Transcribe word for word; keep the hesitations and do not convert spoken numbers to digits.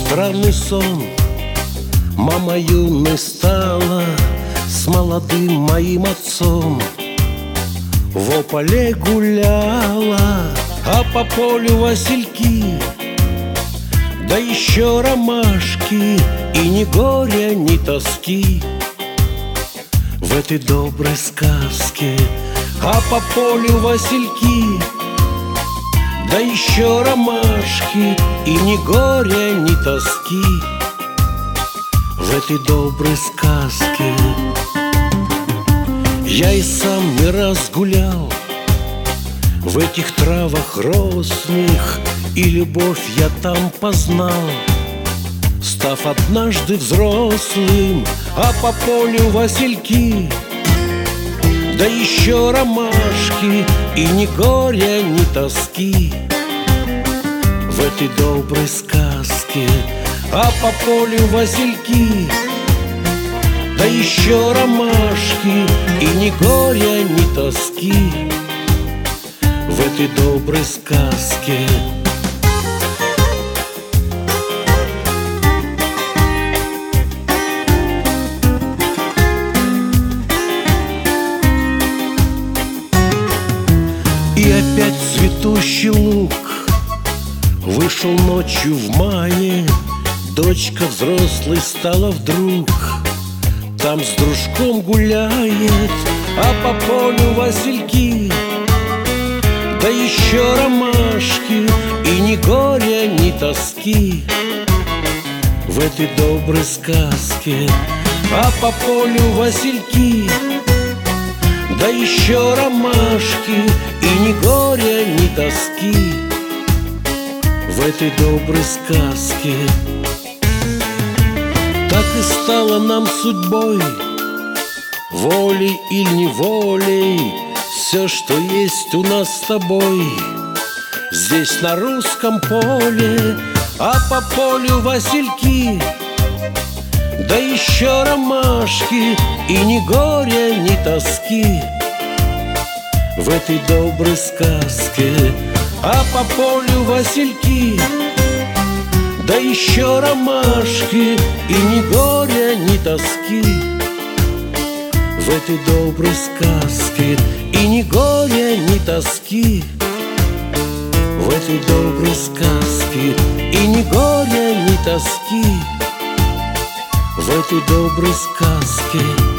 странный сон. Мама юной стала с молодым моим отцом. В поле гуляла, а по полю васильки, да еще ромашки, и ни горя, ни тоски. В этой доброй сказке, а по полю васильки, да еще ромашки, и ни горя, ни тоски. В этой доброй сказке я и сам не раз гулял в этих травах росных, и любовь я там познал, став однажды взрослым, а по полю васильки, да еще ромашки, и ни горя, ни тоски. В этой доброй сказке, а по полю васильки, да еще ромашки, и ни горя, ни тоски. В этой доброй сказке. И опять цветущий луг вышел ночью в мае. Дочка взрослой стала вдруг, там с дружком гуляет, а по полю васильки, да еще ромашки, и ни горя, ни тоски. В этой доброй сказке, а по полю васильки, да еще ромашки, и ни горя, ни тоски. В этой доброй сказке. Так и стало нам судьбой, волей или неволей, все, что есть у нас с тобой здесь на русском поле, а по полю васильки, да еще ромашки, и ни горя, ни тоски. В этой доброй сказке, а по полю васильки, да еще ромашки, и ни горя, ни тоски. В этой доброй сказке, и ни горя, ни тоски. В этой доброй сказке, и ни горя, ни тоски. В этой доброй сказке.